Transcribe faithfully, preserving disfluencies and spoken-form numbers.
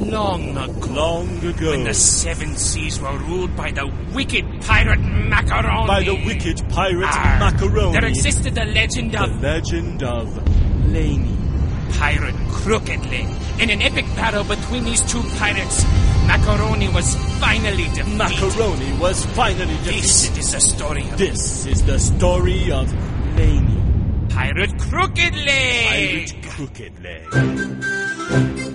Long ago. Long ago. When the seven seas were ruled by the wicked pirate Macaroni. By the wicked pirate Arr, Macaroni. There existed the legend The of legend of Laney. Pirate Crooked Leg. In an epic battle between these two pirates, Macaroni was finally defeated. Macaroni was finally defeated. This is the story of This is the story of Laney. Pirate Crooked Leg. Pirate Crooked Leg.